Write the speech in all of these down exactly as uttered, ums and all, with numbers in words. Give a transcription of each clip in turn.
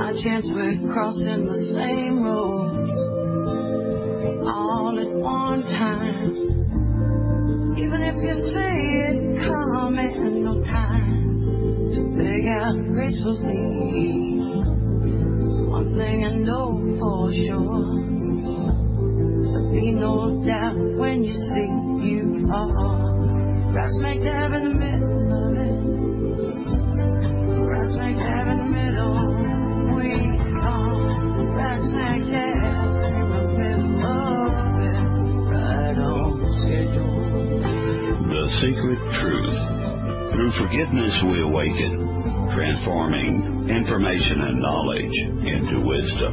My chance we're crossing the same road all at one time. Even if you say it coming, no time to beg out gracefully. One thing I know for sure, there'll be no doubt when you see you are right smack dab in the middle of it. Right smack dab in the middle. We are right smack dab in the middle of it. Right on schedule. The Secret Truth. Through forgiveness we awaken, transforming information and knowledge into wisdom.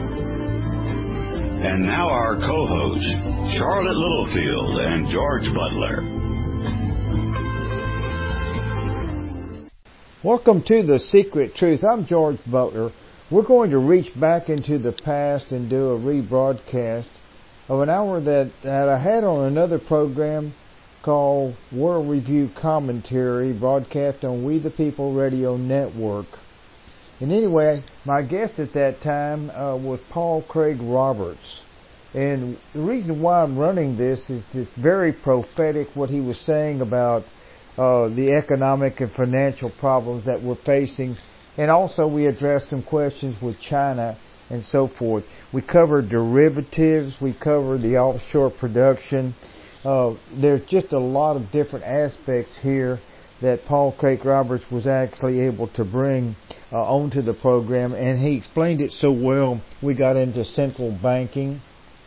And now our co-hosts, Charlotte Littlefield and George Butler. Welcome to The Secret Truth. I'm George Butler. We're going to reach back into the past and do a rebroadcast of an hour that, that I had on another program called World Review Commentary, broadcast on We the People Radio Network. And anyway, my guest at that time uh, was Paul Craig Roberts. And the reason why I'm running this is it's very prophetic what he was saying about uh, the economic and financial problems that we're facing. And also we addressed some questions with China and so forth. We covered derivatives. We covered the offshore production. Uh, there's just a lot of different aspects here that Paul Craig Roberts was actually able to bring uh, onto the program, and he explained it so well. We got into central banking.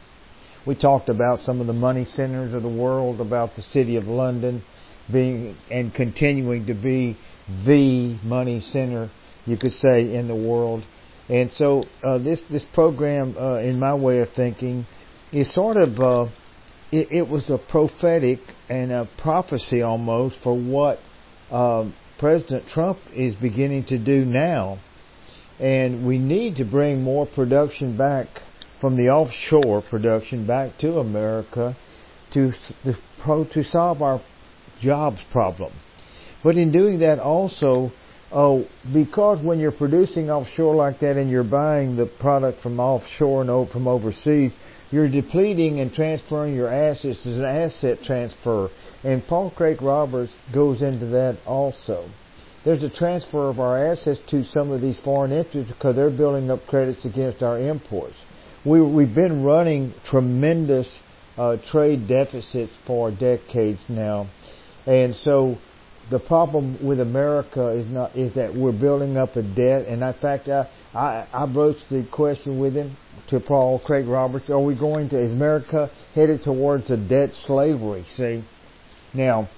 We talked about some of the money centers of the world, about the city of London being and continuing to be the money center, you could say, in the world. And so uh, this this program, uh, in my way of thinking, is sort of uh, It, it was a prophetic and a prophecy almost for what um, President Trump is beginning to do now. And we need to bring more production back from the offshore production back to America to, to, to solve our jobs problem. But in doing that also, oh, because when you're producing offshore like that and you're buying the product from offshore and from overseas, you're depleting and transferring your assets as an asset transfer. And Paul Craig Roberts goes into that also. There's a transfer of our assets to some of these foreign entities because they're building up credits against our imports. We, we've been running tremendous uh, trade deficits for decades now. And so the problem with America is not is that we're building up a debt. And in fact, I, I, I broached the question with him to Paul Craig Roberts: Are we going to? Is America headed towards a debt slavery? See, now,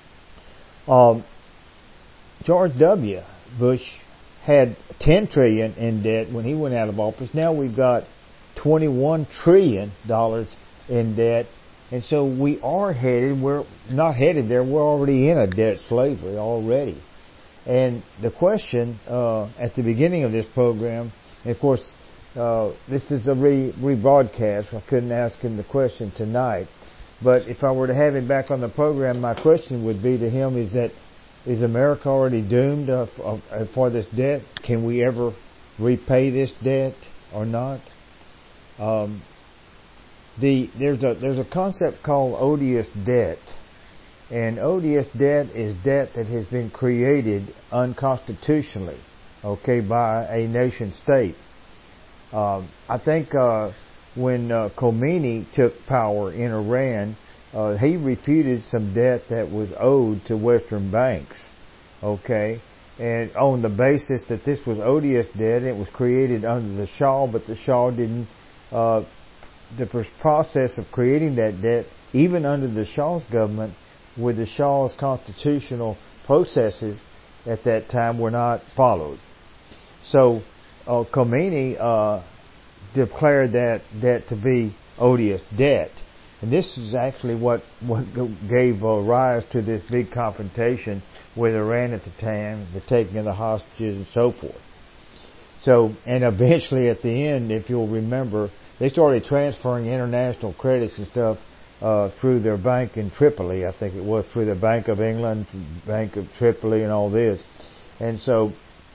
um, George W. Bush had ten trillion dollars in debt when he went out of office. Now we've got twenty-one trillion dollars in debt. And so we are headed, we're not headed there, we're already in a debt slavery already. And the question uh, at the beginning of this program, and of course, uh, this is a re- rebroadcast, I couldn't ask him the question tonight, but if I were to have him back on the program, my question would be to him is that, is America already doomed uh, for, uh, for this debt? Can we ever repay this debt or not? Um, The, there's a there's a concept called odious debt, and odious debt is debt that has been created unconstitutionally, okay, by a nation state. Uh, I think uh, when uh, Khomeini took power in Iran, uh, he refuted some debt that was owed to Western banks, okay, and on the basis that this was odious debt, it was created under the Shah, but the Shah didn't. Uh, The process of creating that debt, even under the Shah's government, with the Shah's constitutional processes at that time, were not followed. So uh, Khomeini uh, declared that debt to be odious debt. And this is actually what, what gave uh, rise to this big confrontation with Iran at the time, the taking of the hostages and so forth. So, and eventually at the end, if you'll remember, they started transferring international credits and stuff uh, through their bank in Tripoli. I think it was through the Bank of England, Bank of Tripoli, and all this. And so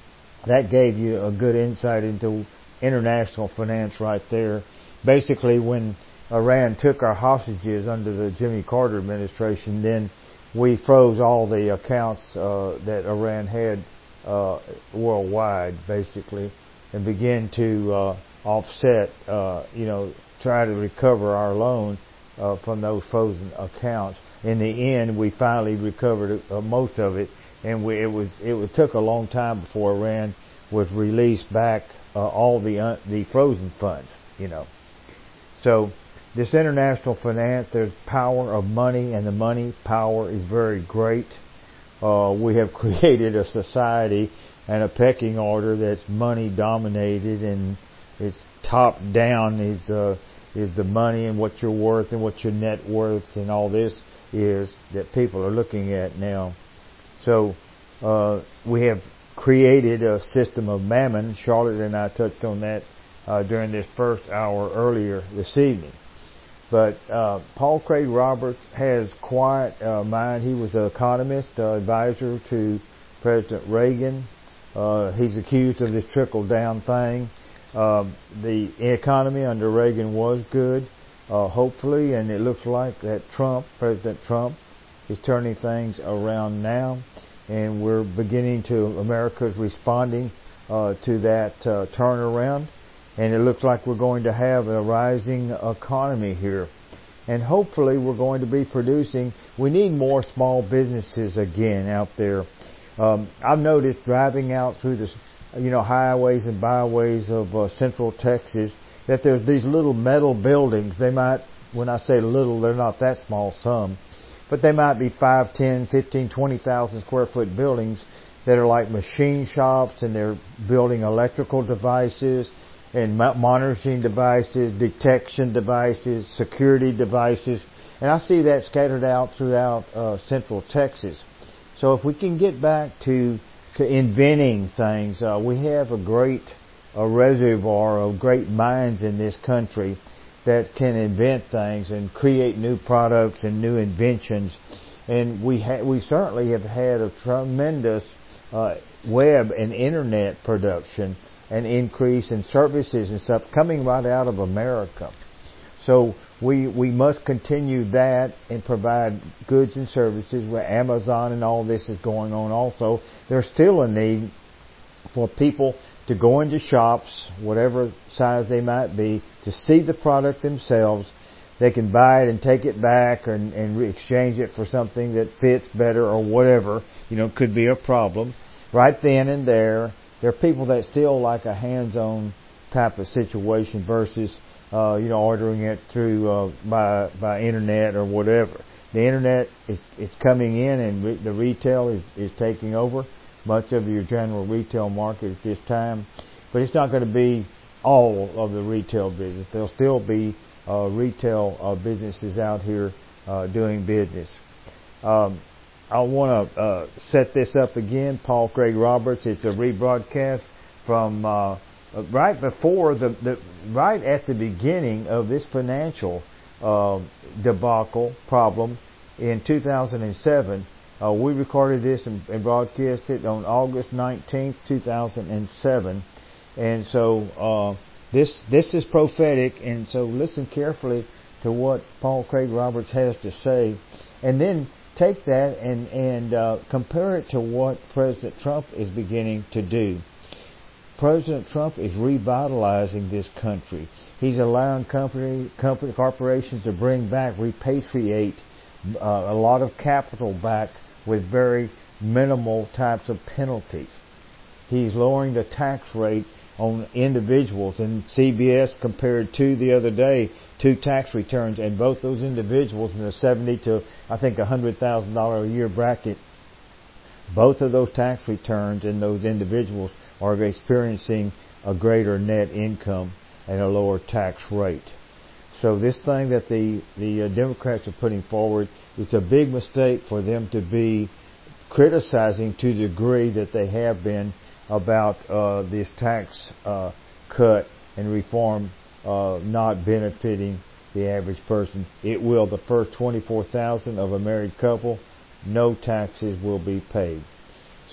that gave you a good insight into international finance right there. Basically, when Iran took our hostages under the Jimmy Carter administration, then we froze all the accounts uh, that Iran had uh, worldwide, basically, and began to uh, offset, uh, you know, try to recover our loan uh, from those frozen accounts. In the end, we finally recovered uh, most of it, and we, it was it took a long time before Iran was released back uh, all the uh, the frozen funds, you know. So this international finance, there's power of money, and the money power is very great. Uh, we have created a society and a pecking order that's money dominated, and it's top down is uh, is the money and what you're worth and what your net worth and all this is that people are looking at now. So uh, we have created a system of mammon. Charlotte and I touched on that uh, during this first hour earlier this evening. But uh, Paul Craig Roberts has quite a mind. He was an economist, uh, advisor to President Reagan. Uh, he's accused of this trickle-down thing. Uh, the economy under Reagan was good, uh, hopefully, and it looks like that Trump, President Trump, is turning things around now, and we're beginning to, America's responding uh, to that uh, turnaround, and it looks like we're going to have a rising economy here. And hopefully we're going to be producing, we need more small businesses again out there. Um, I've noticed driving out through the, you know, highways and byways of uh, central Texas that there's these little metal buildings. They might, when I say little, they're not that small, some, but they might be five, ten, fifteen, twenty thousand square foot buildings that are like machine shops, and they're building electrical devices and monitoring devices, detection devices, security devices, and I see that scattered out throughout uh, central Texas. So if we can get back to to inventing things, uh, we have a great a reservoir of great minds in this country that can invent things and create new products and new inventions. And we ha- we certainly have had a tremendous uh, web and internet production and increase in services and stuff coming right out of America. So we we must continue that and provide goods and services where Amazon and all this is going on also. There's still a need for people to go into shops, whatever size they might be, to see the product themselves. They can buy it and take it back and, and exchange it for something that fits better or whatever. You know, could be a problem. Right then and there, there are people that still like a hands-on type of situation versus, uh, you know, ordering it through uh, by by internet or whatever. The internet is it's coming in, and re- the retail is, is taking over much of your general retail market at this time. But it's not going to be all of the retail business. There'll still be uh, retail uh, businesses out here uh, doing business. Um, I want to uh, set this up again. Paul Craig Roberts. It's a rebroadcast from uh, right before the, the right at the beginning of this financial uh, debacle problem in two thousand seven. Uh, we recorded this and, and broadcast it on August nineteenth, two thousand seven, and so uh, this this is prophetic. And so listen carefully to what Paul Craig Roberts has to say, and then take that and and uh, compare it to what President Trump is beginning to do. President Trump is revitalizing this country. He's allowing company, company corporations to bring back, repatriate uh, a lot of capital back with very minimal types of penalties. He's lowering the tax rate on individuals, and C B S compared to the other day two tax returns, and both those individuals in the seventy to I think a hundred thousand dollar a year bracket, both of those tax returns and those individuals are experiencing a greater net income and a lower tax rate. So this thing that the the uh, Democrats are putting forward, it's a big mistake for them to be criticizing to the degree that they have been about uh, this tax uh, cut and reform uh, not benefiting the average person. It will. The first twenty-four thousand of a married couple, no taxes will be paid.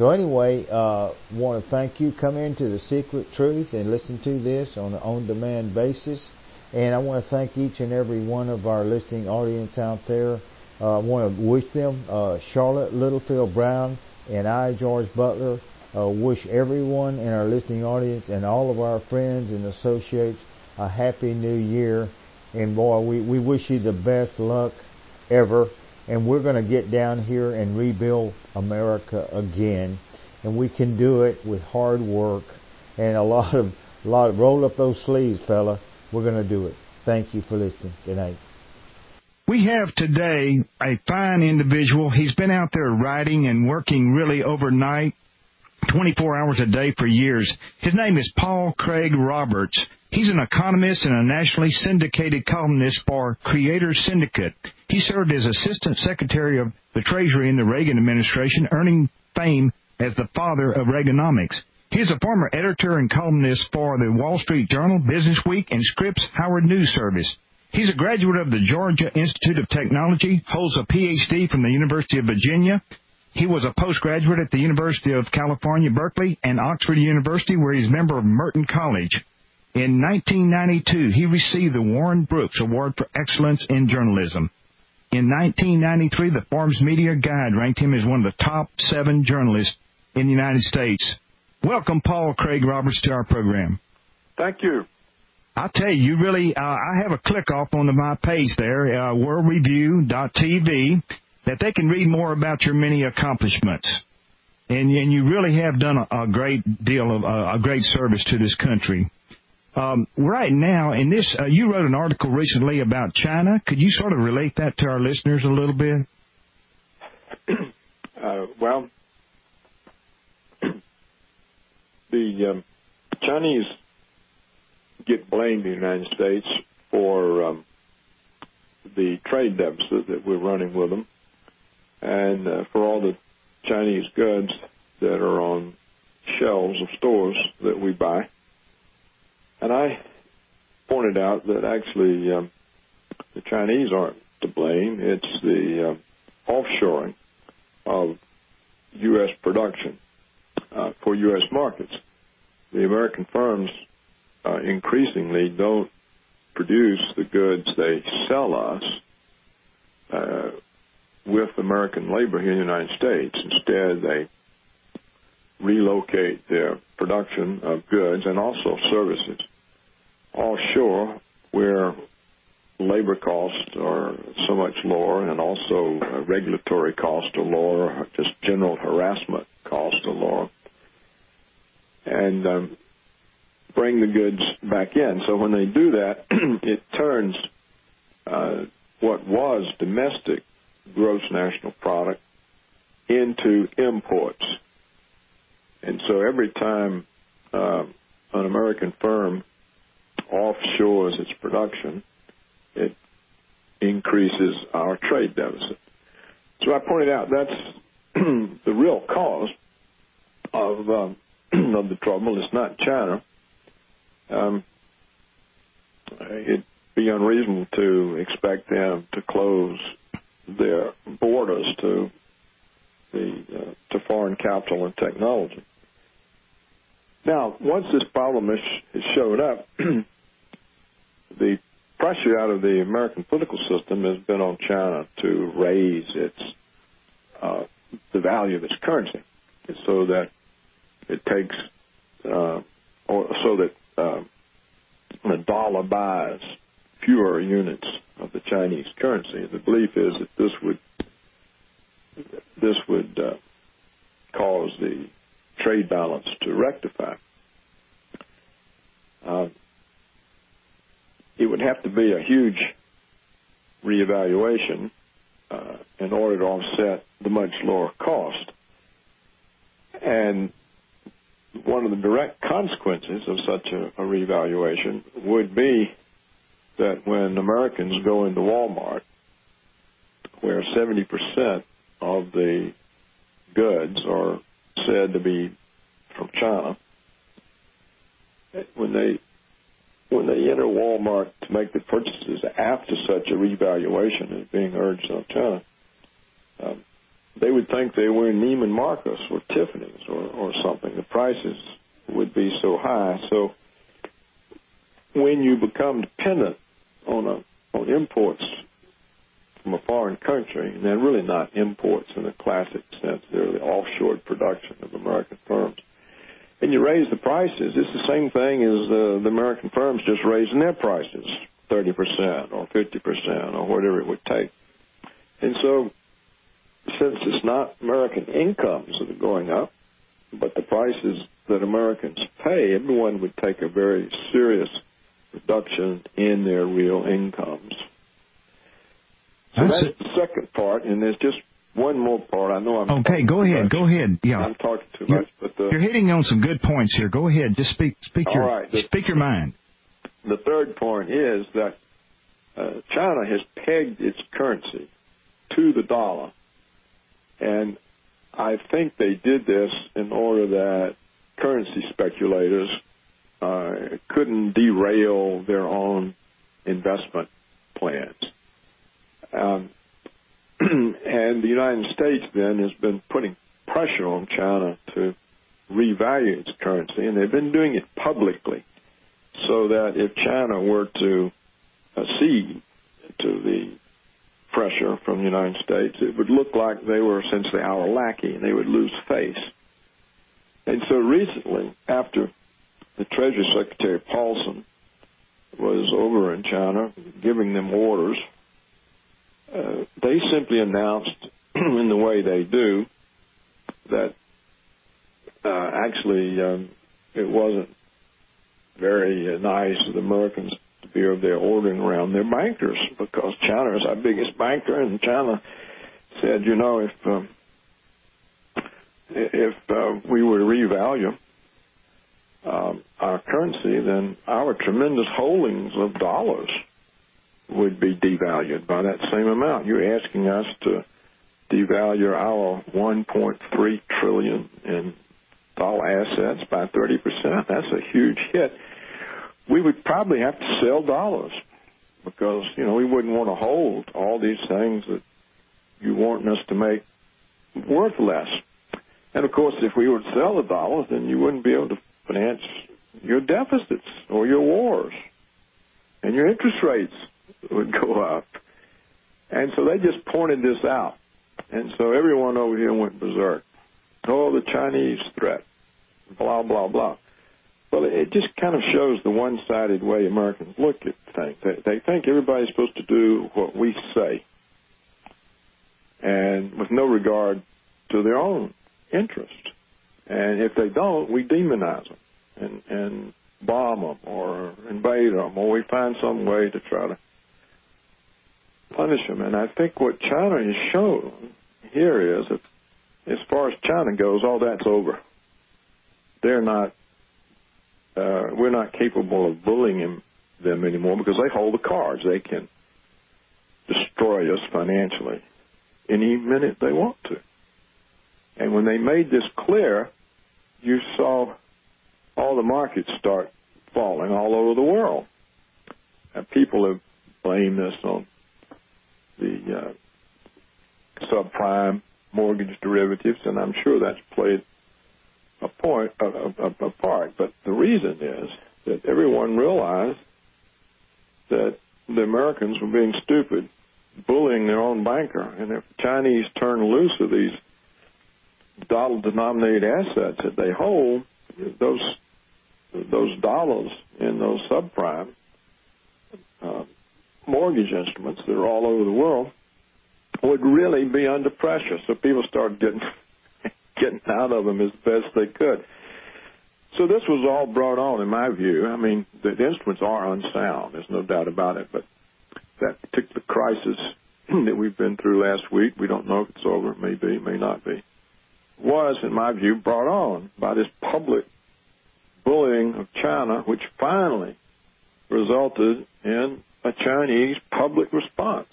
So anyway, uh, want to thank you. Come into the Secret Truth and listen to this on an on-demand basis. And I want to thank each and every one of our listening audience out there. Uh, I want to wish them, uh, Charlotte Littlefield Brown and I, George Butler, uh, wish everyone in our listening audience and all of our friends and associates a happy new year. And boy, we, we wish you the best luck ever. And we're going to get down here and rebuild America again. And we can do it with hard work and a lot of, a lot of roll up those sleeves, fella. We're going to do it. Thank you for listening. Good night. We have today a fine individual. He's been out there writing and working really overnight, twenty-four hours a day for years. His name is Paul Craig Roberts. He's an economist and a nationally syndicated columnist for Creator Syndicate. He served as Assistant Secretary of the Treasury in the Reagan administration, earning fame as the father of Reaganomics. He is a former editor and columnist for the Wall Street Journal, Business Week, and Scripps Howard News Service. He's a graduate of the Georgia Institute of Technology, holds a P H D from the University of Virginia. He was a postgraduate at the University of California, Berkeley, and Oxford University, where he's a member of Merton College. In nineteen ninety-two, he received the Warren Brooks Award for Excellence in Journalism. In nineteen ninety-three, the Forbes Media Guide ranked him as one of the top seven journalists in the United States. Welcome, Paul Craig Roberts, to our program. Thank you. I'll tell you, you really, uh, I have a click off on the, my page there, uh, world review dot t v, that they can read more about your many accomplishments. And, and you really have done a, a great deal of, uh, a great service to this country. Um, right now, in this, uh, you wrote an article recently about China. Could you sort of relate that to our listeners a little bit? Uh, well, the um, Chinese get blamed in the United States for um, the trade deficit that we're running with them, and uh, for all the Chinese goods that are on shelves of stores that we buy. And I pointed out that actually um, the Chinese aren't to blame. It's the uh, offshoring of U S production uh, for U S markets. The American firms uh, increasingly don't produce the goods they sell us uh, with American labor here in the United States. Instead, they relocate their production of goods and also services offshore, where labor costs are so much lower, and also uh, regulatory costs are lower, just general harassment costs are lower, and um, bring the goods back in. So when they do that, it turns uh, what was domestic gross national product into imports. And so every time uh, an American firm offshores its production, it increases our trade deficit. So I pointed out that's the real cause of um, of the trouble. It's not China. Um, it'd be unreasonable to expect them to close their borders to the uh, to foreign capital and technology. Now, once this problem has, has showed up, the pressure out of the American political system has been on China to raise its uh, the value of its currency, so that it takes, uh, or so that uh, the dollar buys fewer units of the Chinese currency. The belief is that this would this would uh, cause the trade balance to rectify. Uh, it would have to be a huge reevaluation uh, in order to offset the much lower cost. And one of the direct consequences of such a, a reevaluation would be that when Americans go into Walmart, where seventy percent of the goods are said to be from China, when they when they enter Walmart to make the purchases after such a revaluation is being urged on China, um, they would think they were in Neiman Marcus or Tiffany's or, or something. The prices would be so high. So when you become dependent on a, on imports from a foreign country, and they're really not imports in the classic sense, they're the offshore production of American firms, and you raise the prices, it's the same thing as uh, the American firms just raising their prices thirty percent or fifty percent or whatever it would take. And so since it's not American incomes that are going up, but the prices that Americans pay, everyone would take a very serious reduction in their real incomes. So that's, that's the second part, and there's just one more part. I know I'm okay. Go ahead. Much. Go ahead. Yeah, I'm talking too you're, much, but the, you're hitting on some good points here. Go ahead. Just speak. Speak your. Right. The, speak your mind. The third point is that uh, China has pegged its currency to the dollar, and I think they did this in order that currency speculators uh, couldn't derail their own investment plans. Um, and the United States then has been putting pressure on China to revalue its currency, and they've been doing it publicly, so that if China were to accede to the pressure from the United States, it would look like they were essentially our lackey, and they would lose face. And so recently, after the Treasury Secretary Paulson was over in China giving them orders, uh, they simply announced in the way they do that uh, actually um, it wasn't very uh, nice of the Americans to be over there ordering around their bankers, because China is our biggest banker, and China said, you know, if um, if uh, we were to revalue um, our currency, then our tremendous holdings of dollars would be devalued by that same amount. You're asking us to devalue our one point three trillion dollars in dollar assets by thirty percent. That's a huge hit. We would probably have to sell dollars, because, you know, we wouldn't want to hold all these things that you want us to make worth less. And, of course, if we were to sell the dollars, then you wouldn't be able to finance your deficits or your wars, and your interest rates would go up. And so they just pointed this out. And so everyone over here went berserk. Oh, the Chinese threat, blah, blah, blah. Well, it just kind of shows the one-sided way Americans look at things. They, they think everybody's supposed to do what we say, and with no regard to their own interest. And if they don't, we demonize them and, and bomb them or invade them, or we find some way to try to punish them. And I think what China has shown here is that as far as China goes, all that's over. They're not, uh, we're not capable of bullying them anymore, because they hold the cards. They can destroy us financially any minute they want to. And when they made this clear, you saw all the markets start falling all over the world. And people have blamed this on the uh, subprime mortgage derivatives, and I'm sure that's played a point, a, a, a part. But the reason is that everyone realized that the Americans were being stupid, bullying their own banker, and if the Chinese turn loose of these dollar-denominated assets that they hold, those those dollars in those subprime uh, mortgage instruments that are all over the world would really be under pressure. So people started getting getting out of them as best they could. So this was all brought on, in my view. I mean, the, the instruments are unsound. There's no doubt about it. But that particular crisis that we've been through last week, we don't know if it's over. It may be, may not be, was, in my view, brought on by this public bullying of China, which finally resulted in a Chinese public response.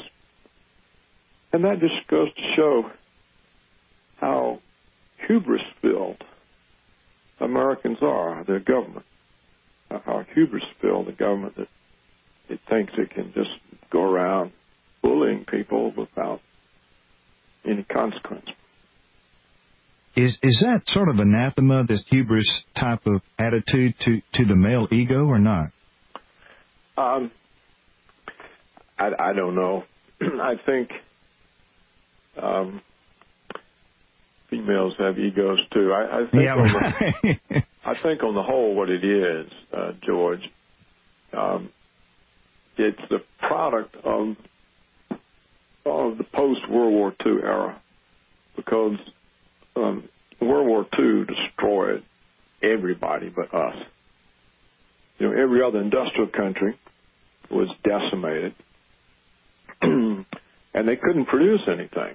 And that just goes to show how hubris-filled Americans are, their government, how hubris-filled the government that it thinks it can just go around bullying people without any consequence. is is that sort of anathema, this hubris type of attitude to, to the male ego, or not? Um, I, I don't know. I think um, females have egos too. I, I think yeah, on right. the, I think on the whole, what it is, uh, George, um, it's the product of of the post-World War Two era, because um, World War Two destroyed everybody but us. You know, every other industrial country was decimated, and they couldn't produce anything.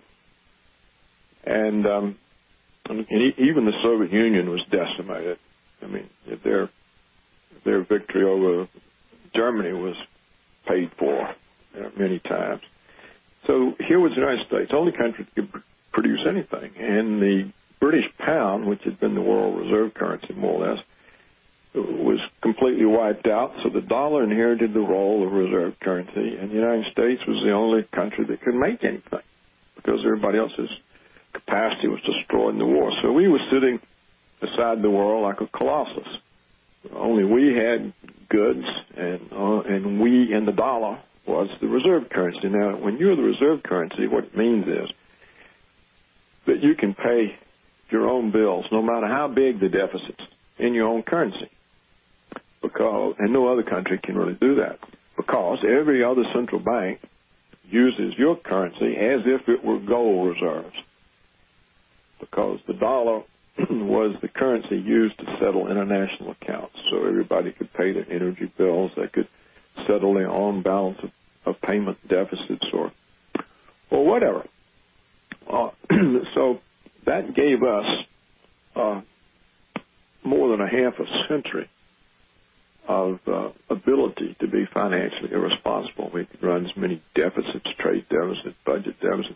And, um, and even the Soviet Union was decimated. I mean, their their victory over Germany was paid for uh, many times. So here was the United States, the only country that could produce anything. And the British pound, which had been the world reserve currency more or less, was completely wiped out. So the dollar inherited the role of reserve currency, and the United States was the only country that could make anything because everybody else's capacity was destroyed in the war. So we were sitting beside the world like a colossus. Only we had goods, and uh, and we and the dollar was the reserve currency. Now, when you're the reserve currency, what it means is that you can pay your own bills, no matter how big the deficits, in your own currency. Because, and no other country can really do that, because every other central bank uses your currency as if it were gold reserves. Because the dollar was the currency used to settle international accounts, so everybody could pay their energy bills, they could settle their own balance of, of payment deficits or or whatever. Uh, so that gave us uh, more than a half a century of uh, ability to be financially irresponsible. We could run as many deficits, trade deficits, budget deficits,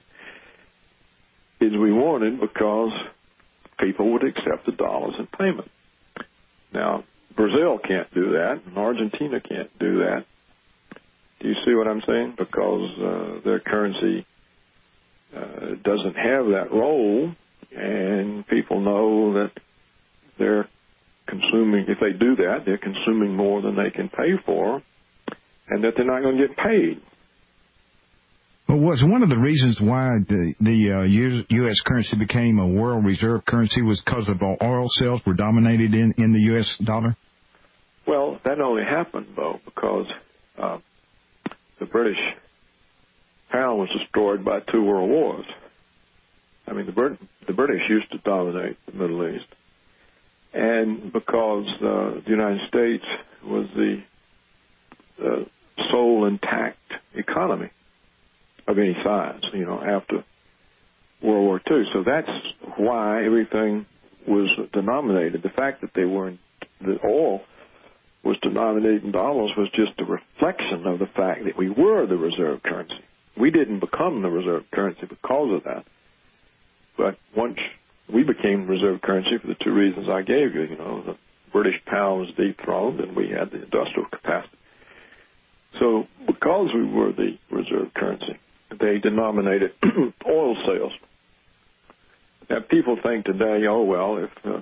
as we wanted, because people would accept the dollars in payment. Now, Brazil can't do that, and Argentina can't do that. Do you see what I'm saying? Because uh, their currency uh, doesn't have that role, and people know that they're consuming, if they do that, they're consuming more than they can pay for, and that they're not going to get paid. Well, was one of the reasons why the, the uh, U S currency became a world reserve currency was because of all oil sales were dominated in, in the U S dollar? Well, that only happened, though, because uh, the British pound was destroyed by two world wars. I mean, the, Brit- the British used to dominate the Middle East, and because uh, the United States was the uh, sole intact economy of any size, you know, after World War Two. So that's why everything was denominated. The fact that they weren't, the oil was denominated in dollars was just a reflection of the fact that we were the reserve currency. We didn't become the reserve currency because of that. But once we became reserve currency for the two reasons I gave you, you know, the British pound was dethroned and we had the industrial capacity. So because we were the reserve currency, they denominated oil sales. Now, people think today, oh, well, if uh,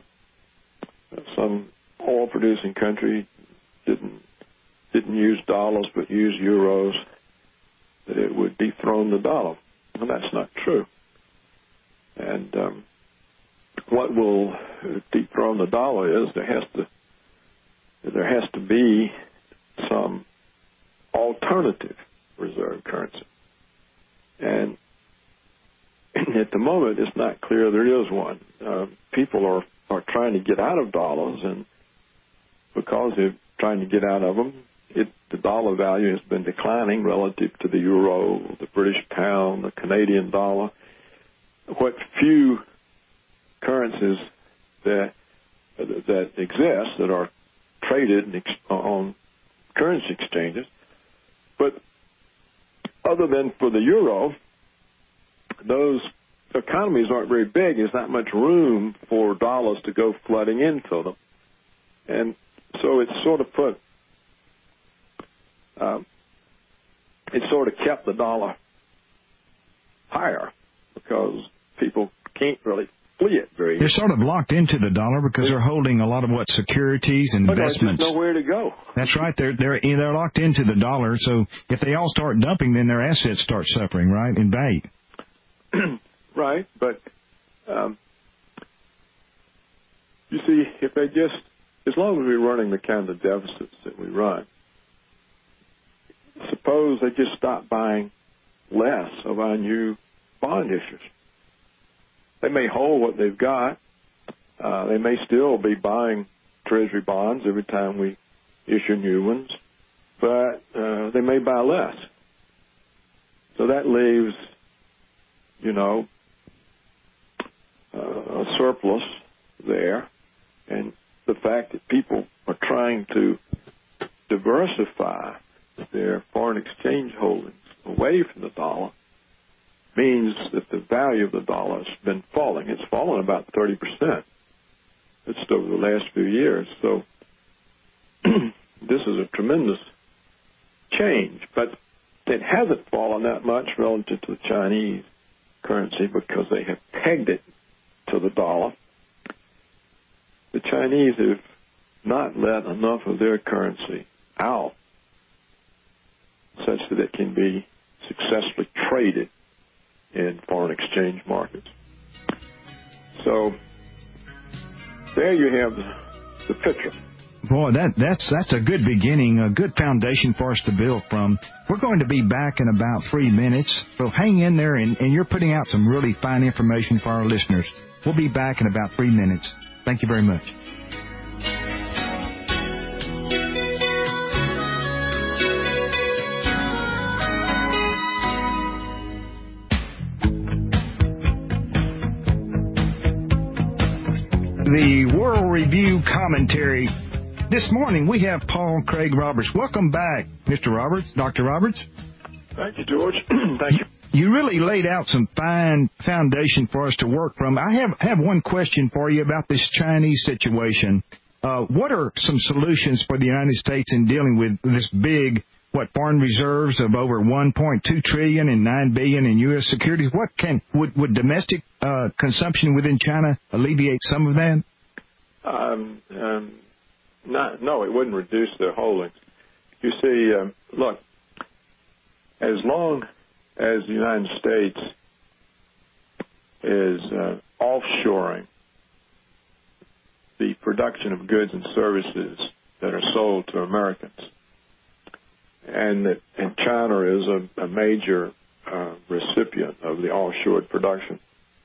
some oil-producing country didn't didn't use dollars but used euros, that it would dethrone the dollar. Well, that's not true. And um, what will dethrone the dollar is there has to there has to be some alternative reserve currency. And at the moment, it's not clear there is one. Uh, people are, are trying to get out of dollars, and because they're trying to get out of them, it, the dollar value has been declining relative to the euro, the British pound, the Canadian dollar. What few currencies that that exist that are traded on currency exchanges, but other than for the euro, those economies aren't very big. There's not much room for dollars to go flooding into them. And so it's sort of put, um, it sort of kept the dollar higher because people can't really flee it very They're easily. sort of locked into the dollar because they're holding a lot of what securities and But there's investments. just nowhere to go. That's right. They're they're they're locked into the dollar. So if they all start dumping, then their assets start suffering, right, in value. Right, but um, you see, if they just, as long as we're running the kind of deficits that we run, suppose they just stop buying less of our new bond issues. They may hold what they've got. Uh, they may still be buying Treasury bonds every time we issue new ones, but uh, they may buy less. So that leaves, you know, uh, a surplus there. And the fact that people are trying to diversify their foreign exchange holdings away from the dollar means that the value of the dollar has been falling. It's fallen about thirty percent just over the last few years. So this is a tremendous change, but it hasn't fallen that much relative to the Chinese currency because they have pegged it to the dollar. The Chinese have not let enough of their currency out such that it can be successfully traded in foreign exchange markets. So there you have the, the picture. Boy, that, that's that's a good beginning, a good foundation for us to build from. We're going to be back in about three minutes, so hang in there, and, and you're putting out some really fine information for our listeners. We'll be back in about three minutes. Thank you very much. The World Review Commentary. This morning we have Paul Craig Roberts. Welcome back, Mister Roberts, Doctor Roberts. Thank you, George. Thank you. You really laid out some fine foundation for us to work from. I have have one question for you about this Chinese situation. Uh, what are some solutions for the United States in dealing with this big, what, foreign reserves of over one point two trillion dollars and nine billion dollars in U S securities? What can would, would domestic uh, consumption within China alleviate some of that? Um, um, not, no, it wouldn't reduce their holdings. You see, um, look, as long as the United States is uh, offshoring the production of goods and services that are sold to Americans, and that and China is a, a major uh, recipient of the offshored production,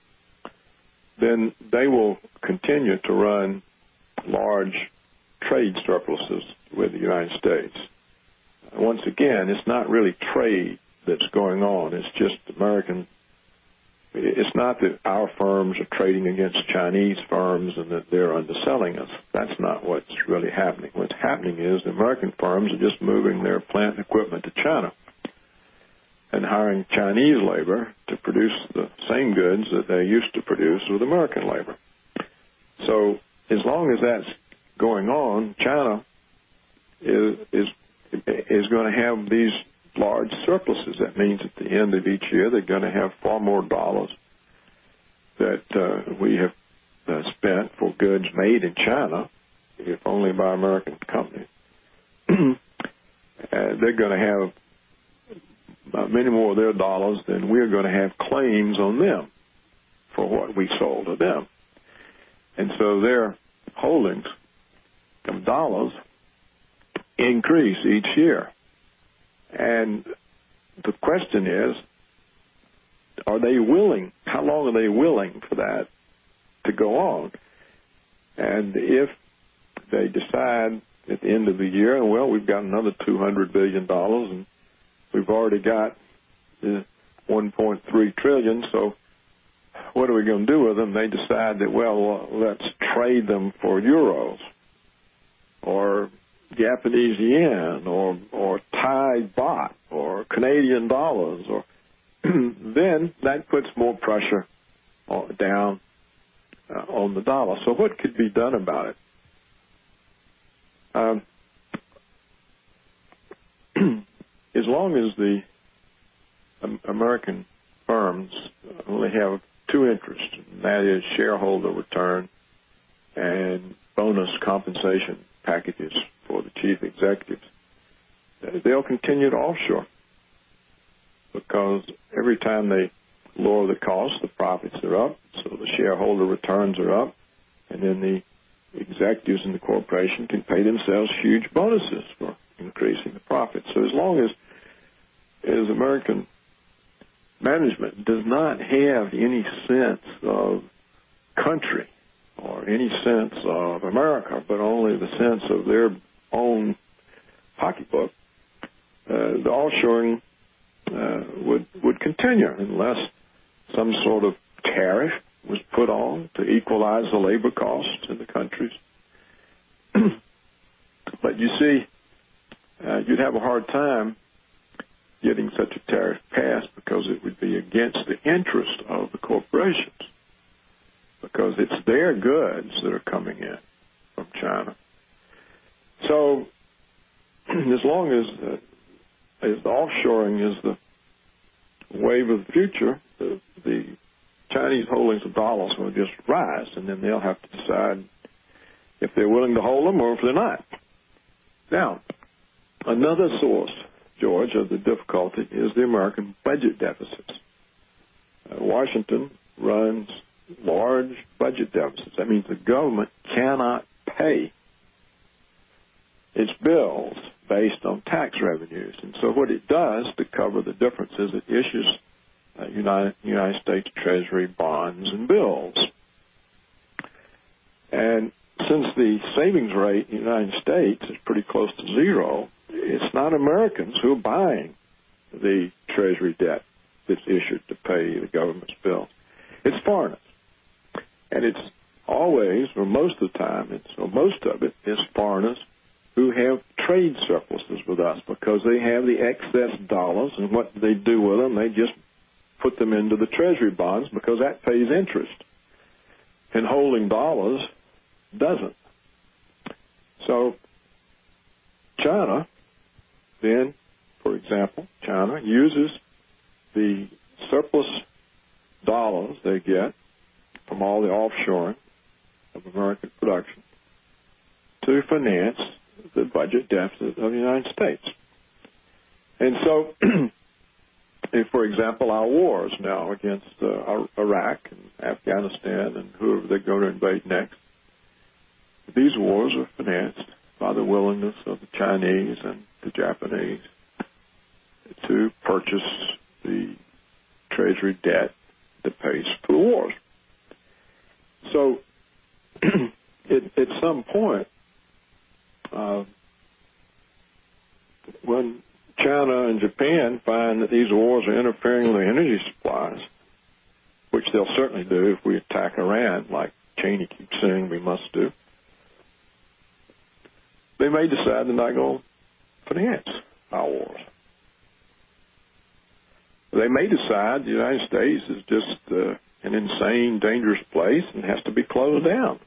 then they will continue to run large trade surpluses with the United States. Once again, it's not really trade that's going on. It's just American. It's not that our firms are trading against Chinese firms and that they're underselling us. That's not what's really happening. What's happening is the American firms are just moving their plant and equipment to China and hiring Chinese labor to produce the same goods that they used to produce with American labor. So as long as that's going on, China is is is going to have these large surpluses. That means at the end of each year they're going to have far more dollars that uh, we have uh, spent for goods made in China, if only by American companies. uh, they're going to have uh, many more of their dollars than we're going to have claims on them for what we sold to them. And so their holdings of dollars increase each year. And the question is, are they willing, how long are they willing for that to go on? And if they decide at the end of the year, well, we've got another two hundred billion dollars and we've already got uh, one point three trillion dollars, so what are we going to do with them? They decide that, well, let's trade them for euros or Japanese yen or or Thai baht or Canadian dollars, or then that puts more pressure on, down uh, on the dollar. So what could be done about it? Um, as long as the um, American firms only have two interests, and that is shareholder return and bonus compensation packages for the chief executives. They'll continue to offshore because every time they lower the cost, the profits are up, so the shareholder returns are up, and then the executives in the corporation can pay themselves huge bonuses for increasing the profits. So as long as, as American management does not have any sense of country or any sense of America, but only the sense of their own pocketbook, uh, the offshoring uh, would would continue unless some sort of tariff was put on to equalize the labor costs in the countries. But you see, uh, you'd have a hard time getting such a tariff passed because it would be against the interest of the corporations, because it's their goods that are coming in from China. So as long as, uh, as the offshoring is the wave of the future, the, the Chinese holdings of dollars will just rise, and then they'll have to decide if they're willing to hold them or if they're not. Now, another source, George, of the difficulty is the American budget deficits. Uh, Washington runs large budget deficits. That means the government cannot pay its bills based on tax revenues. And so what it does to cover the differences, it issues uh, United, United States Treasury bonds and bills. And since the savings rate in the United States is pretty close to zero, it's not Americans who are buying the Treasury debt that's issued to pay the government's bills. It's foreigners. And it's always, or most of the time, it's, or most of it, is foreigners who have trade surpluses with us because they have the excess dollars, and what they do with them, they just put them into the Treasury bonds because that pays interest. And holding dollars doesn't. So China, then, for example, China uses the surplus dollars they get from all the offshoring of American production to finance the budget deficit of the United States. And so, if, for example, our wars now against uh, Iraq and Afghanistan and whoever they're going to invade next, these wars are financed by the willingness of the Chinese and the Japanese to purchase the Treasury debt that pays for the wars. So, it, at some point, uh, when China and Japan find that these wars are interfering with their energy supplies, which they'll certainly do if we attack Iran, like Cheney keeps saying we must do, they may decide they're not going to finance our wars. They may decide the United States is just uh, an insane, dangerous place and has to be closed down.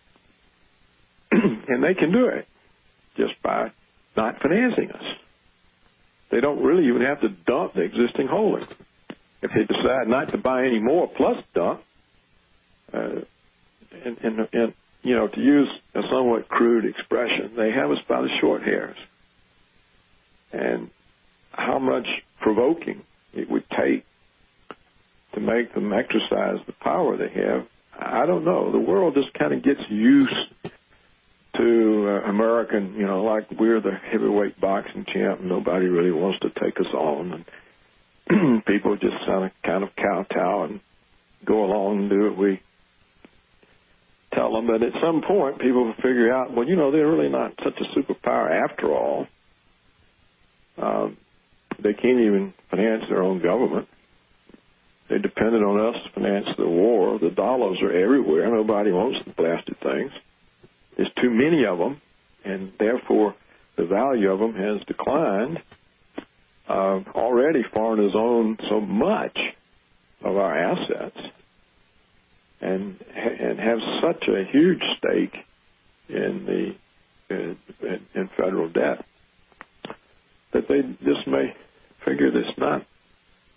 And they can do it just by not financing us. They don't really even have to dump the existing holdings. If they decide not to buy any more plus dump, uh, and, and, and, you know, to use a somewhat crude expression, they have us by the short hairs. And how much provoking it would take to make them exercise the power they have, I don't know. The world just kind of gets used to uh, American, you know, like we're the heavyweight boxing champ and nobody really wants to take us on. And people just kind of, kind of kowtow and go along and do what we tell them. But at some point, people will figure out, well, you know, they're really not such a superpower after all. Um, they can't even finance their own government. They depended on us to finance the war. The dollars are everywhere. Nobody wants the blasted things. There's too many of them, and therefore the value of them has declined. Uh, already foreigners own so much of our assets and and have such a huge stake in the in, in federal debt that they just may figure this not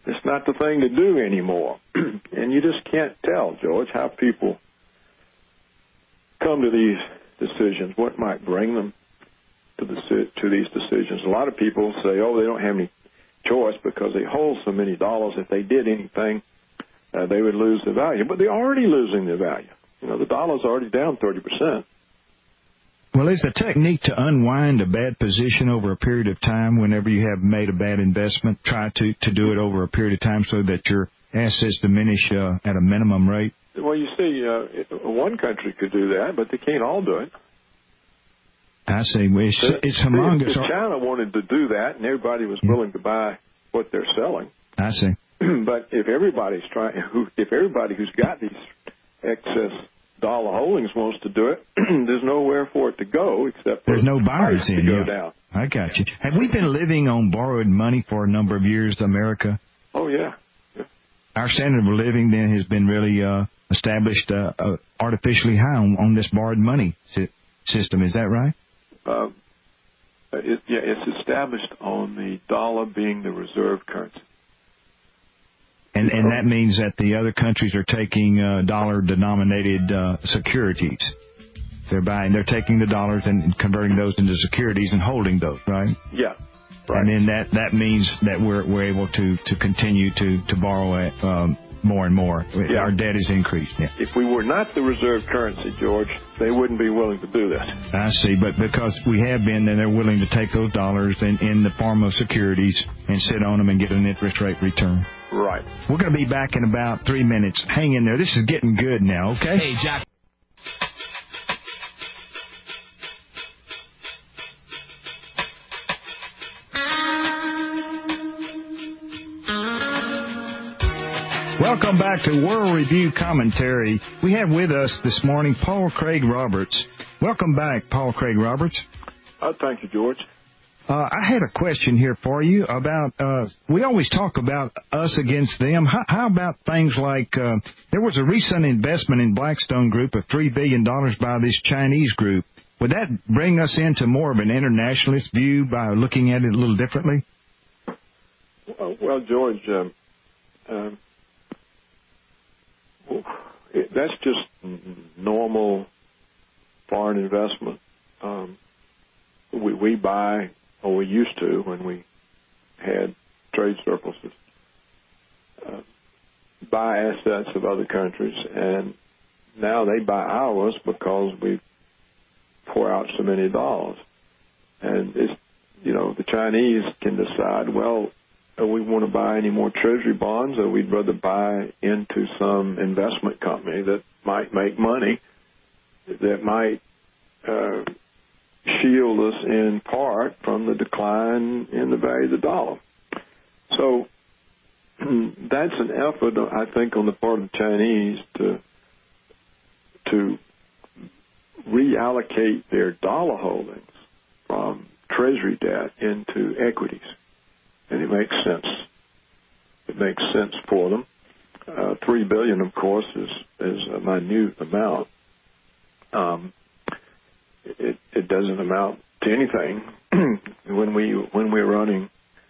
it's not the thing to do anymore. And you just can't tell, George, how people come to these decisions, what might bring them to the to these decisions. A lot of people say, oh, they don't have any choice because they hold so many dollars. If they did anything, uh, they would lose the value. But they're already losing the value. You know, the dollar's already down thirty percent. Well, is the technique to unwind a bad position over a period of time whenever you have made a bad investment, try to, to do it over a period of time so that your assets diminish uh, at a minimum rate? Well, you see, uh, one country could do that, but they can't all do it. I see. It's, it's humongous. If China wanted to do that, and everybody was willing to buy what they're selling. I see. But if everybody's trying, if everybody who's got these excess dollar holdings wants to do it, there's nowhere for it to go except there's no buyers in. To go yeah. down. I got you. Have we been living on borrowed money for a number of years, America? Oh yeah. yeah. Our standard of living then has been really uh, established uh, uh, artificially high on, on this borrowed money si- system. Is that right? Uh, it, yeah, it's established on the dollar being the reserve currency. And and that means that the other countries are taking uh, dollar-denominated uh, securities. They're buying, they're taking the dollars and converting those into securities and holding those, right? Yeah. Right. And then that, that means that we're we're able to, to continue to to borrow at, um, more and more. Yeah. Our debt is increased. Yeah. If we were not the reserve currency, George, they wouldn't be willing to do that. I see, but because we have been, then they're willing to take those dollars in, in the form of securities and sit on them and get an interest rate return. Right. We're going to be back in about three minutes. Hang in there. This is getting good now, okay? Hey, Jack. Welcome back to World Review Commentary. We have with us this morning Paul Craig Roberts. Welcome back, Paul Craig Roberts. Oh, thank you, George. Uh, I had a question here for you about, uh, we always talk about us against them. How, how about things like, uh, there was a recent investment in Blackstone Group of three billion dollars by this Chinese group. Would that bring us into more of an internationalist view by looking at it a little differently? Well, well George, um, um, it, that's just normal foreign investment. Um, we, we buy, or we used to when we had trade surpluses, uh, buy assets of other countries, and now they buy ours because we pour out so many dollars. And it's, you know, the Chinese can decide, well, uh, we want to buy any more treasury bonds, or we'd rather buy into some investment company that might make money, that might uh, shield us in part from the decline in the value of the dollar. So that's an effort, I think, on the part of the Chinese to to reallocate their dollar holdings from treasury debt into equities. And it makes sense. It makes sense for them. Uh, Three billion, of course, is is a minute amount. Um, it it doesn't amount to anything when we when we're running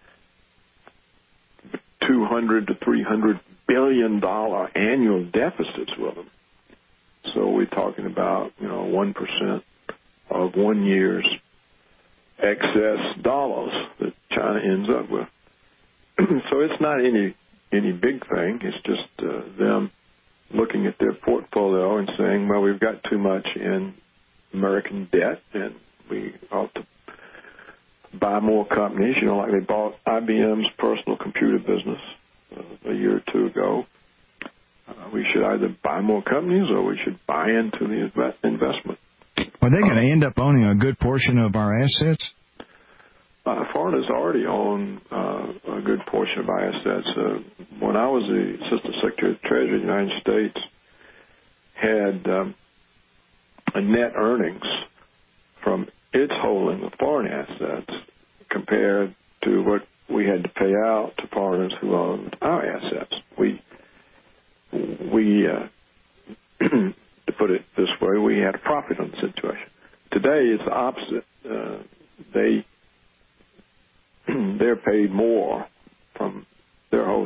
two hundred to three hundred billion dollar annual deficits with them. So we're talking about, you know, one percent of one year's excess dollars that China ends up with. So it's not any any big thing. It's just uh, them looking at their portfolio and saying, well, we've got too much in American debt, and we ought to buy more companies. You know, like they bought I B M's personal computer business uh, a year or two ago. Uh, we should either buy more companies or we should buy into the inve- investment. Are they going to end up owning a good portion of our assets? Uh, foreigners already own uh, a good portion of our assets. Uh, when I was the Assistant Secretary of the Treasury of the United States, had um, a net earnings from its holding of foreign assets compared to what we had to pay out to foreigners who owned our assets. We, we uh, to put it this way, we had a profit on the situation. Today, it's the opposite. Uh, they they're paid more from their holdings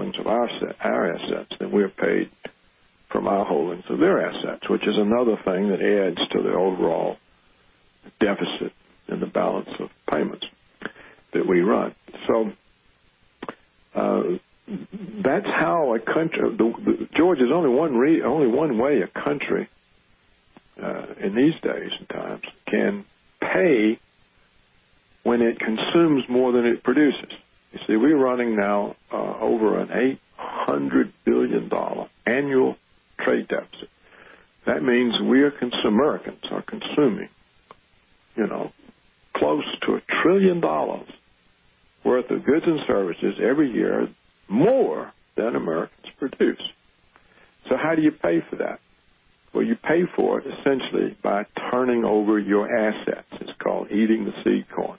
holdings of our, our assets than we're paid from our holdings of their assets, which is another thing that adds to the overall deficit in the balance of payments that we run. So uh, that's how a country, the, the, George, there's only one, re, only one way a country uh, in these days and times can pay when it consumes more than it produces. You see, we're running now uh, over an eight hundred billion dollars annual trade deficit. That means we are, cons- Americans are consuming, you know, close to a trillion dollars worth of goods and services every year, more than Americans produce. So how do you pay for that? Well, you pay for it essentially by turning over your assets. It's called eating the seed corn.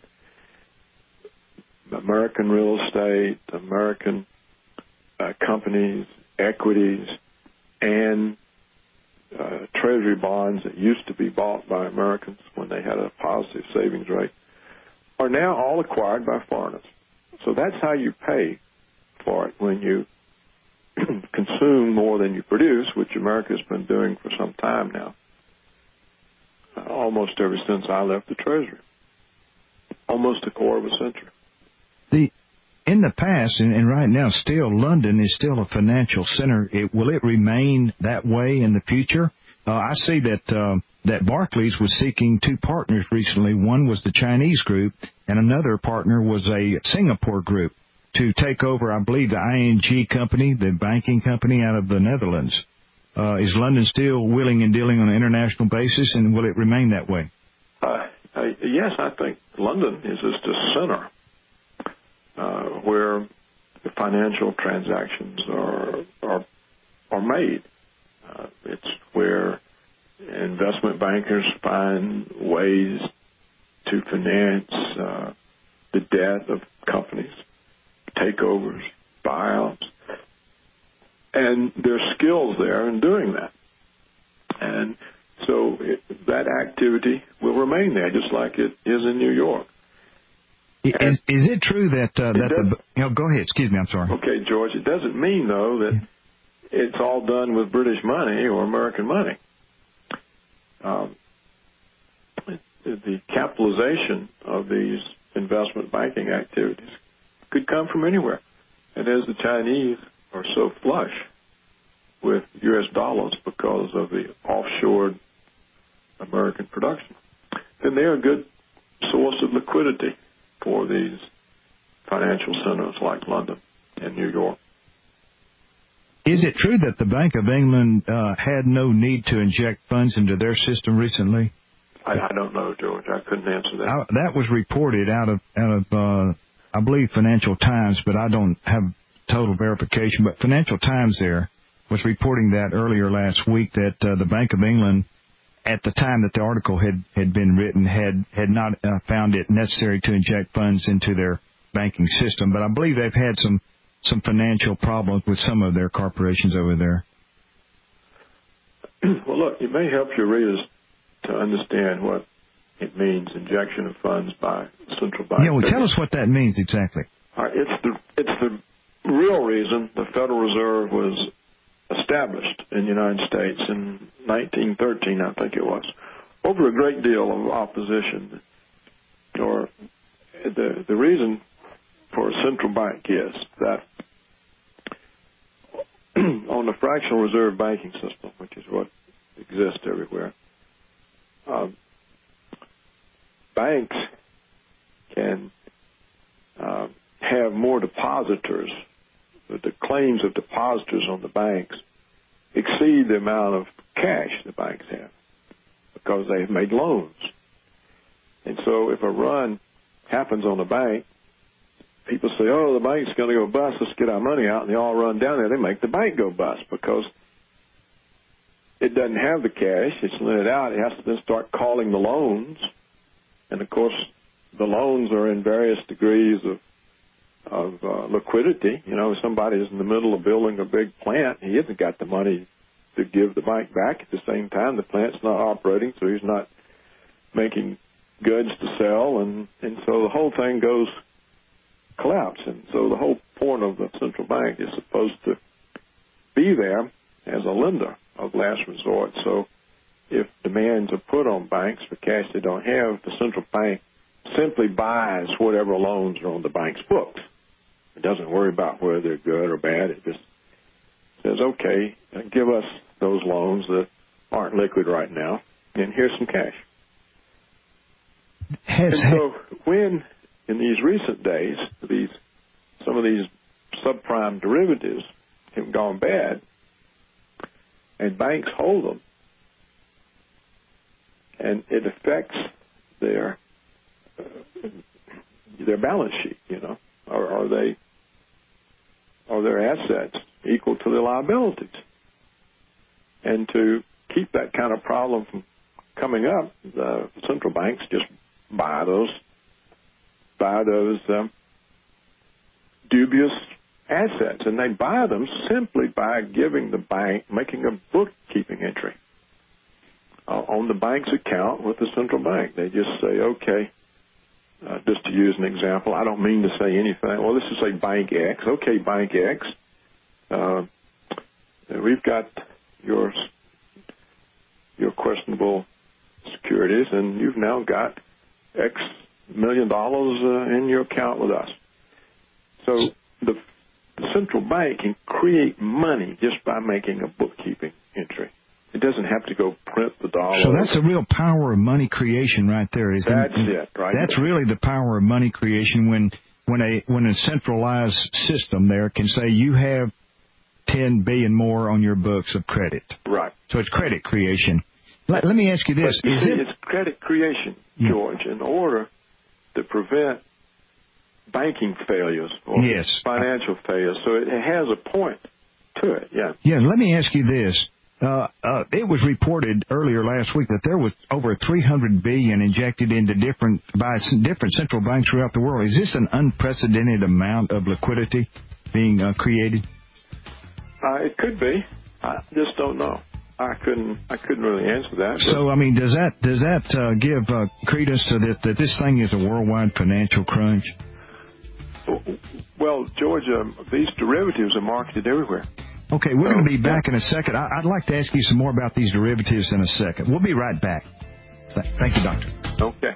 American real estate, American uh, companies, equities, and uh, treasury bonds that used to be bought by Americans when they had a positive savings rate are now all acquired by foreigners. So that's how you pay for it when you consume more than you produce, which America has been doing for some time now, uh, almost ever since I left the Treasury, almost a quarter of a century. The in the past, and, and right now still, London is still a financial center. It, will it remain that way in the future? Uh, I see that uh, that Barclays was seeking two partners recently. One was the Chinese group, and another partner was a Singapore group to take over, I believe, the I N G company, the banking company out of the Netherlands. Uh, is London still willing and dealing on an international basis, and will it remain that way? Uh, uh, yes, I think London is just a center uh, where the financial transactions are are, are made. Uh, it's where investment bankers find ways to finance uh, the debt of companies, takeovers, buyouts, and there's skills there in doing that. And so it, that activity will remain there, just like it is in New York. Is, is it true that uh, that the? You know, go ahead. Excuse me. I'm sorry. Okay, George. It doesn't mean though that yeah. it's all done with British money or American money. Um, the capitalization of these investment banking activities could come from anywhere. And as the Chinese are so flush with U S dollars because of the offshore American production, then they're a good source of liquidity for these financial centers like London and New York. Is it true that the Bank of England uh, had no need to inject funds into their system recently? I, I don't know, George. I couldn't answer that. I, that was reported out of out of uh, I believe Financial Times, but I don't have total verification. But Financial Times there was reporting that earlier last week that uh, the Bank of England, at the time that the article had, had been written, had had not uh, found it necessary to inject funds into their banking system. But I believe they've had some. some financial problems with some of their corporations over there. Well, look, it may help your readers to understand what it means, injection of funds by central bank. Yeah, well, tell us what that means exactly. All right, it's the it's the real reason the Federal Reserve was established in the United States in nineteen thirteen, I think it was, over a great deal of opposition. Or the the reason for a central bank is that on the fractional reserve banking system, which is what exists everywhere, um, banks can uh, have more depositors. The claims of depositors on the banks exceed the amount of cash the banks have because they have made loans. And so if a run happens on the bank, people say, oh, the bank's going to go bust, let's get our money out, and they all run down there. They make the bank go bust because it doesn't have the cash. It's lent it out. It has to then start calling the loans. And, of course, the loans are in various degrees of of uh, liquidity. You know, if somebody's in the middle of building a big plant, he hasn't got the money to give the bank back. At the same time, the plant's not operating, so he's not making goods to sell. And, and so the whole thing goes collapse. And so the whole point of the central bank is supposed to be there as a lender of last resort. So if demands are put on banks for cash they don't have, the central bank simply buys whatever loans are on the bank's books. It doesn't worry about whether they're good or bad. It just says, okay, give us those loans that aren't liquid right now, and here's some cash. Has, and so when, in these recent days, these some of these subprime derivatives have gone bad, and banks hold them, and it affects their uh, their balance sheet. You know, are, are they are their assets equal to their liabilities? And to keep that kind of problem from coming up, the central banks just buy those buy those um, dubious assets, and they buy them simply by giving the bank, making a bookkeeping entry uh, on the bank's account with the central bank. They just say, okay, uh, just to use an example, I don't mean to say anything. Well, let's just say Bank X. Okay, Bank X, uh, we've got your your questionable securities, and you've now got X million dollars uh, in your account with us. So the, the central bank can create money just by making a bookkeeping entry. It doesn't have to go print the dollar. So that's the real power of money creation right there. Isn't That's it? it, right? That's really the power of money creation when when a when a centralized system there can say you have ten billion more on your books of credit. Right. So it's credit creation. Let, let me ask you this: but you Is see, it? It's credit creation, George, in order to prevent banking failures or yes. financial failures. So it has a point to it. Yeah. Yeah. Let me ask you this. Uh, uh, it was reported earlier last week that there was over three hundred billion dollars injected into different by different central banks throughout the world. Is this an unprecedented amount of liquidity being uh, created? Uh, it could be. I just don't know. I couldn't. I couldn't really answer that. So, I mean, does that does that uh, give uh, credence to this, that this thing is a worldwide financial crunch? Well, George, um, these derivatives are marketed everywhere. Okay, we're so, going to be back yeah. in a second. I, I'd like to ask you some more about these derivatives in a second. We'll be right back. Th- thank you, Doctor. Okay.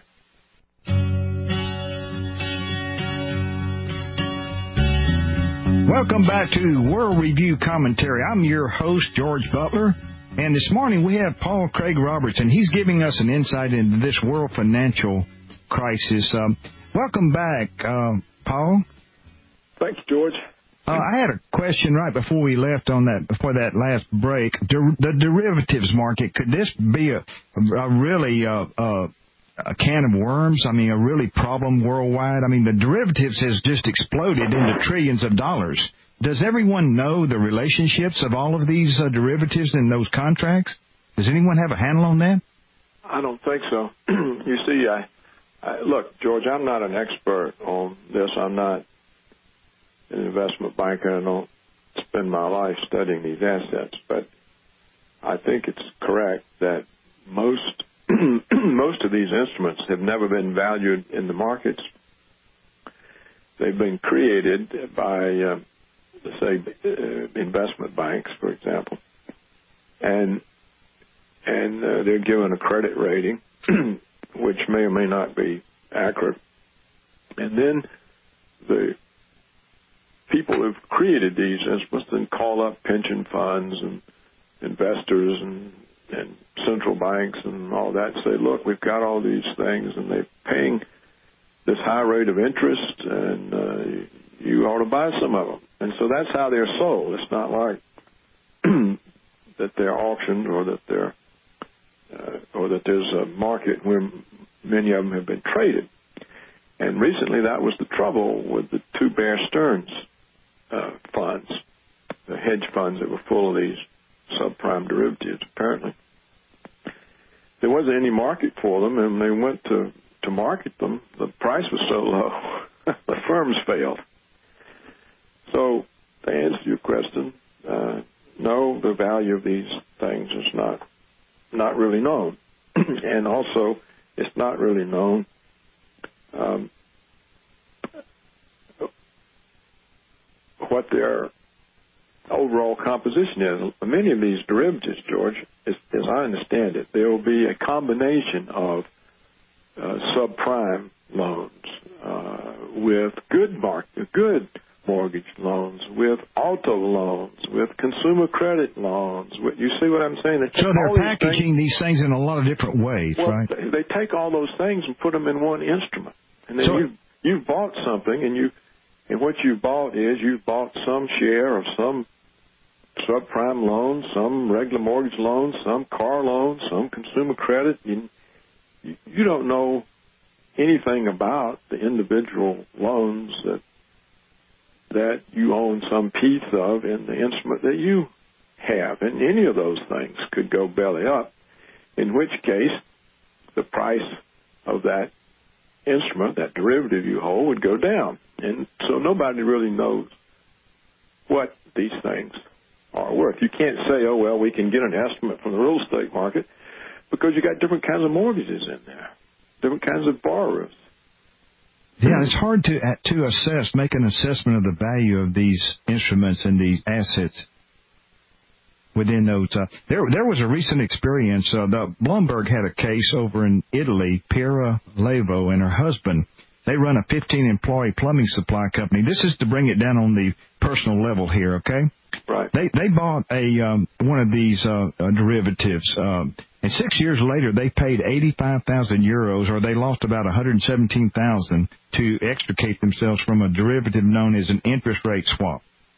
Welcome back to World Review Commentary. I'm your host, George Butler, and this morning we have Paul Craig Robertson. He's giving us an insight into this world financial crisis. Um, welcome back, uh, Paul. Thanks, George. Uh, I had a question right before we left on that, before that last break. Der- the derivatives market, could this be a, a really uh, uh, a can of worms? I mean, a really problem worldwide? I mean, the derivatives has just exploded into trillions of dollars. Does everyone know the relationships of all of these uh, derivatives and those contracts? Does anyone have a handle on that? I don't think so. You see, I, I look, George, I'm not an expert on this. I'm not an investment banker. I don't spend my life studying these assets, but I think it's correct that most most of these instruments have never been valued in the markets. They've been created by, uh, say, uh, investment banks, for example, and and uh, they're given a credit rating, which may or may not be accurate, and then the people who've created these instruments then call up pension funds and investors and, and central banks and all that and say, look, we've got all these things, and they're paying this high rate of interest, and uh, you ought to buy some of them. And so that's how they're sold. It's not like that they're auctioned or that they're uh, or that there's a market where many of them have been traded. And recently that was the trouble with the two Bear Stearns uh, funds, the hedge funds that were full of these subprime derivatives, apparently. There wasn't any market for them, and they went to, to market them. The price was so low, the firms failed. So to answer your question, uh, no, the value of these things is not not really known. And also, it's not really known um, what their overall composition is. Many of these derivatives, George, as, as I understand it, there will be a combination of uh, subprime loans uh, with good mark, good mortgage loans, with auto loans, with consumer credit loans. With, you see what I'm saying? They so they're these packaging things, these things in a lot of different ways, well, right? They, they take all those things and put them in one instrument, and then so, you you bought something, and you and what you bought is you bought some share of some subprime loans, some regular mortgage loans, some car loans, some consumer credit. You, you don't know anything about the individual loans that that you own some piece of in the instrument that you have. And any of those things could go belly up, in which case the price of that instrument, that derivative you hold, would go down. And so nobody really knows what these things are worth. You can't say, oh, well, we can get an estimate from the real estate market, because you got different kinds of mortgages in there, different kinds of borrowers. Yeah, it's hard to to assess, make an assessment of the value of these instruments and these assets within those. Uh, there, there was a recent experience. Uh, the Bloomberg had a case over in Italy. Piera Levo and her husband, they run a fifteen-employee plumbing supply company. This is to bring it down on the personal level here, okay? Right. They they bought a um, one of these uh, uh, derivatives, um, and six years later they paid eighty-five thousand euros, or they lost about one hundred seventeen thousand to extricate themselves from a derivative known as an interest rate swap.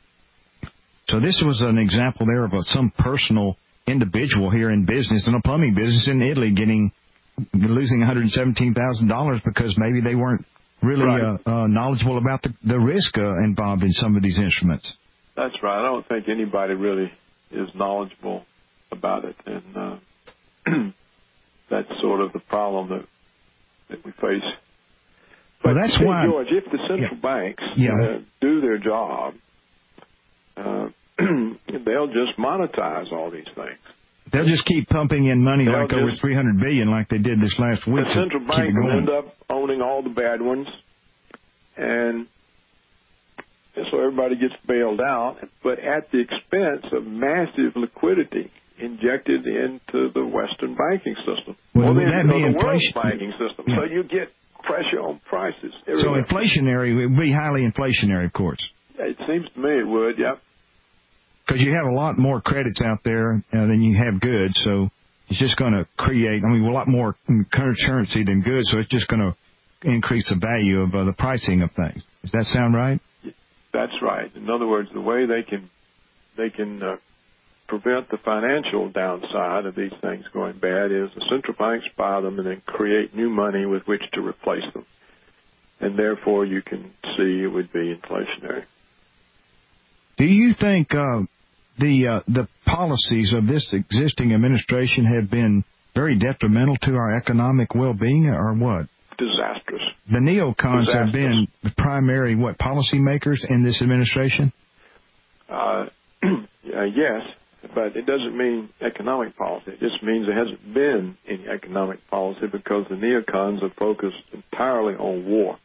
So this was an example there of a, some personal individual here in business, in a plumbing business in Italy, getting losing one hundred seventeen thousand dollars because maybe they weren't really right. uh, uh, knowledgeable about the, the risk uh, involved in some of these instruments. That's right. I don't think anybody really is knowledgeable about it, and uh, that's sort of the problem that that we face. But well, that's see, why, George, if the central yeah. banks yeah. Uh, do their job, uh, they'll just monetize all these things. They'll just keep pumping in money they'll like over three hundred billion dollars like they did this last week. The central bank will end up owning all the bad ones, and so everybody gets bailed out, but at the expense of massive liquidity injected into the Western banking system. Well, or would the, that be the inflation? world's banking system. Yeah. So you get pressure on prices So everywhere. inflationary, it would be highly inflationary, of course. It seems to me it would, yep. Because you have a lot more credits out there uh, than you have goods, so it's just going to create, I mean, a lot more currency than goods, so it's just going to increase the value of uh, the pricing of things. Does that sound right? That's right. In other words, the way they can they can uh, prevent the financial downside of these things going bad is the central banks buy them and then create new money with which to replace them. And therefore, you can see it would be inflationary. Do you think uh, the uh, the policies of this existing administration have been very detrimental to our economic well-being, or what? Disastrous. The neocons Disastrous. have been the primary, what, policymakers in this administration? Uh, uh, yes, but it doesn't mean economic policy. It just means there hasn't been any economic policy because the neocons are focused entirely on war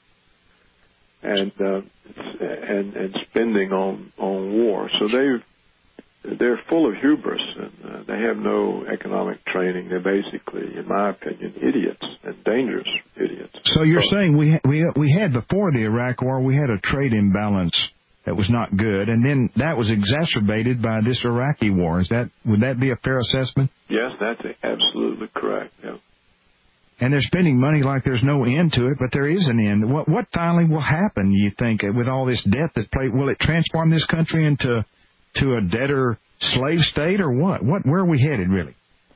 and uh, and and spending on on war. So they've they're full of hubris, and uh, they have no economic training. They're basically, in my opinion, idiots, and dangerous idiots. So you're so, saying we we we had before the Iraq War, we had a trade imbalance that was not good, and then that was exacerbated by this Iraqi war. Is that would that be a fair assessment? Yes, that's absolutely correct. Yeah. And they're spending money like there's no end to it, but there is an end. What what finally will happen, you think, with all this debt that's played? Will it transform this country into to a debtor slave state, or what? What where are we headed, really?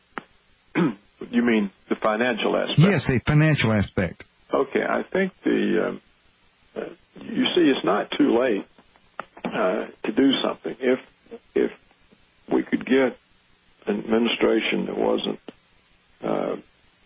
You mean the financial aspect? Yes, the financial aspect. Okay, I think the um, uh, you see, it's not too late uh, to do something. If if we could get an administration that wasn't uh,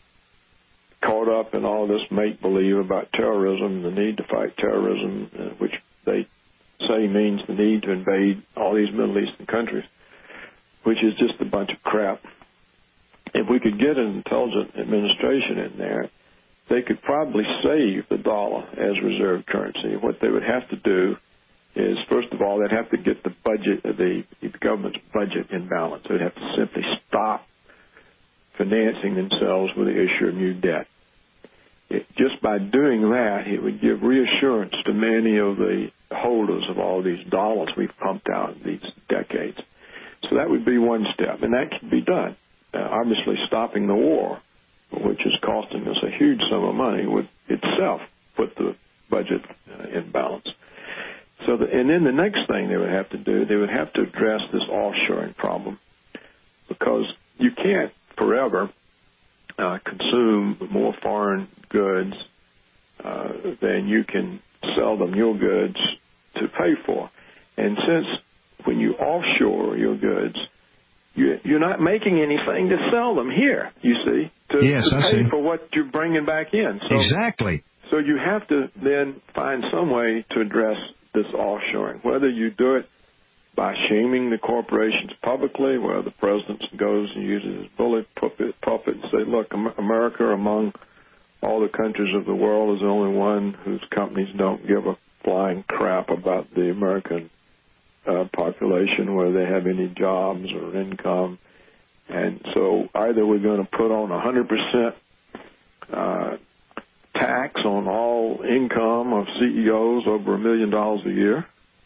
caught up in all this make-believe about terrorism, the need to fight terrorism, uh, which they say means the need to invade all these Middle Eastern countries, which is just a bunch of crap. If we could get an intelligent administration in there, they could probably save the dollar as reserve currency. What they would have to do is, first of all, they'd have to get the budget, the, the government's budget in balance. They'd have to simply stop financing themselves with the issue of new debt. It, just by doing that, it would give reassurance to many of the holders of all these dollars we've pumped out in these decades. So that would be one step, and that can be done. Uh, obviously, stopping the war, which is costing us a huge sum of money, would itself put the budget uh, in balance. So, the, and then the next thing they would have to do, they would have to address this offshoring problem, because you can't forever uh, consume more foreign goods uh, than you can sell them your goods to pay for. And since when you offshore your goods, you, you're not making anything to sell them here, you see, to, yes, to I pay see. for what you're bringing back in. So, exactly. So you have to then find some way to address this offshoring, whether you do it by shaming the corporations publicly, where the president goes and uses his bullet puppet, puppet and say, look, America among all the countries of the world is the only one whose companies don't give a flying crap about the American uh, population, whether they have any jobs or income. And so either we're going to put on one hundred percent uh, tax on all income of C E Os over a million dollars a year,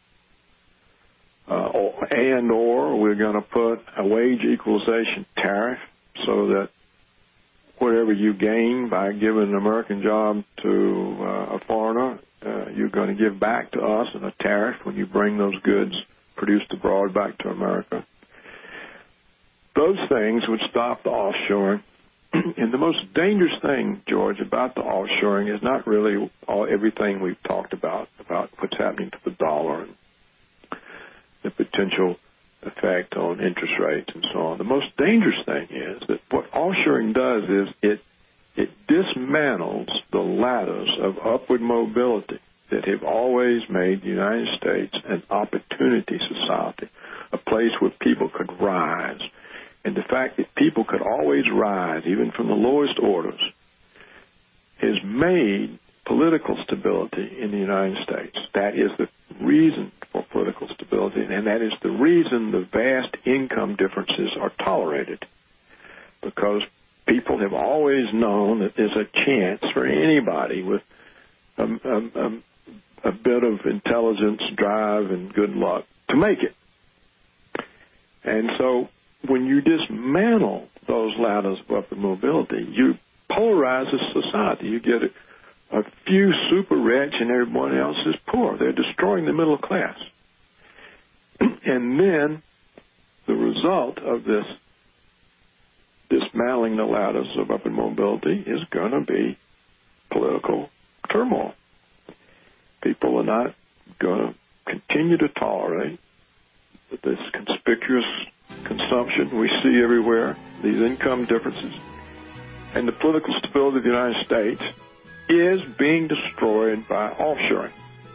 uh, or, and or we're going to put a wage equalization tariff so that whatever you gain by giving an American job to uh, a foreigner, uh, you're going to give back to us in a tariff when you bring those goods produced abroad back to America. Those things would stop the offshoring. And the most dangerous thing, George, about the offshoring is not really all, everything we've talked about, about what's happening to the dollar and the potential effect on interest rates and so on. The most dangerous thing is that what offshoring does is it it dismantles the ladders of upward mobility that have always made the United States an opportunity society, a place where people could rise. And the fact that people could always rise, even from the lowest orders, has made political stability in the United States. That is the reason for political stability, and that is the reason the vast income differences are tolerated, because people have always known that there's a chance for anybody with a, a, a, a bit of intelligence, drive, and good luck to make it. And so when you dismantle those ladders of upward mobility, you polarize the society. You get a, a few super rich and everyone else is poor. They're destroying the middle class. And then the result of this dismantling the ladders of upward mobility is going to be political turmoil. People are not going to continue to tolerate this conspicuous consumption we see everywhere, these income differences, and the political stability of the United States is being destroyed by offshoring.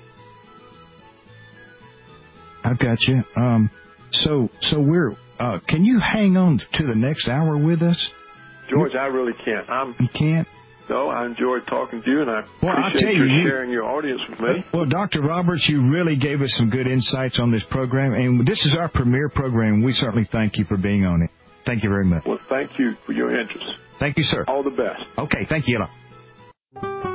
I've got you. Um, so, so we're. Uh, can you hang on to the next hour with us, George? I really can't. I'm. You can't. No, I enjoyed talking to you, and I well, appreciate you, you you sharing your audience with me. Well, Doctor Roberts, you really gave us some good insights on this program, and this is our premier program. We certainly thank you for being on it. Thank you very much. Well, thank you for your interest. Thank you, sir. All the best. Okay, thank you.